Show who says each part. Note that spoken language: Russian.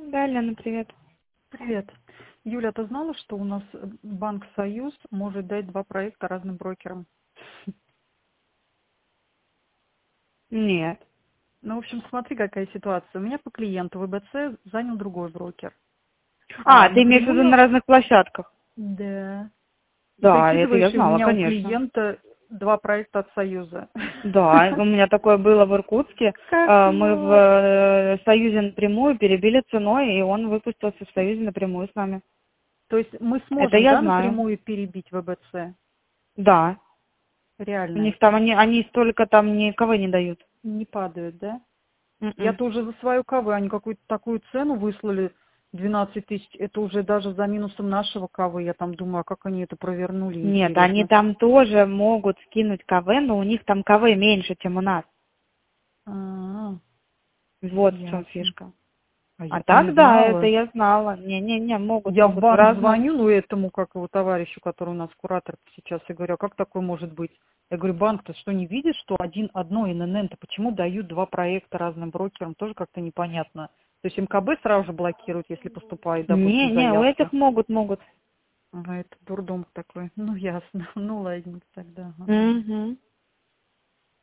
Speaker 1: Да, Лена, привет.
Speaker 2: Привет. Юля, ты знала, что у нас Банк Союз может дать два проекта разным брокерам?
Speaker 1: Нет.
Speaker 2: Ну, в общем, смотри, какая ситуация. У меня по клиенту ВБЦ занял другой брокер.
Speaker 1: А,
Speaker 2: А
Speaker 1: ты имеешь в виду на
Speaker 2: напрямую,
Speaker 1: разных площадках?
Speaker 2: да. И
Speaker 1: Да, это я
Speaker 2: прикидывающий у
Speaker 1: знала,
Speaker 2: меня у
Speaker 1: конечно.
Speaker 2: клиента два проекта от Союза.
Speaker 1: Да, у меня такое было в Иркутске. Мы в
Speaker 2: Кошмар.
Speaker 1: Союзе напрямую перебили ценой, и он выпустился в Союзе напрямую с нами.
Speaker 2: То есть мы
Speaker 1: Это
Speaker 2: сможем,
Speaker 1: я
Speaker 2: да,
Speaker 1: знаю.
Speaker 2: напрямую перебить ВБЦ?
Speaker 1: Да. У
Speaker 2: Реально
Speaker 1: них
Speaker 2: это?
Speaker 1: там они столько там никого не дают.
Speaker 2: Не падают, да?
Speaker 1: М-м.
Speaker 2: Я-то уже за свою КВ, они какую-то такую цену выслали, 12 тысяч, это уже даже за минусом нашего КВ. Я там думаю, а как они это провернули,
Speaker 1: Нет, они
Speaker 2: интересно.
Speaker 1: там тоже могут скинуть КВ, но у них там КВ меньше, чем у нас.
Speaker 2: А,
Speaker 1: Вот в чем
Speaker 2: ясно.
Speaker 1: фишка.
Speaker 2: А
Speaker 1: А
Speaker 2: я-то не
Speaker 1: так, да, это
Speaker 2: знала.
Speaker 1: я знала. Не-не-не, могут,
Speaker 2: Я в
Speaker 1: могут в
Speaker 2: банк
Speaker 1: разном.
Speaker 2: звоню, ну, этому, как его, товарищу, который у нас куратор сейчас, и говорю, а как такое может быть? Я говорю, банк-то что, не видит, что одно ННН-то почему дают два проекта разным брокерам? Тоже как-то непонятно. То есть МКБ сразу же блокирует, если поступает, допустим,
Speaker 1: Не, у
Speaker 2: заявка.
Speaker 1: этих могут.
Speaker 2: Ага, это дурдом такой. Ну, ясно. Ну, ладненько тогда. Ага.
Speaker 1: Угу.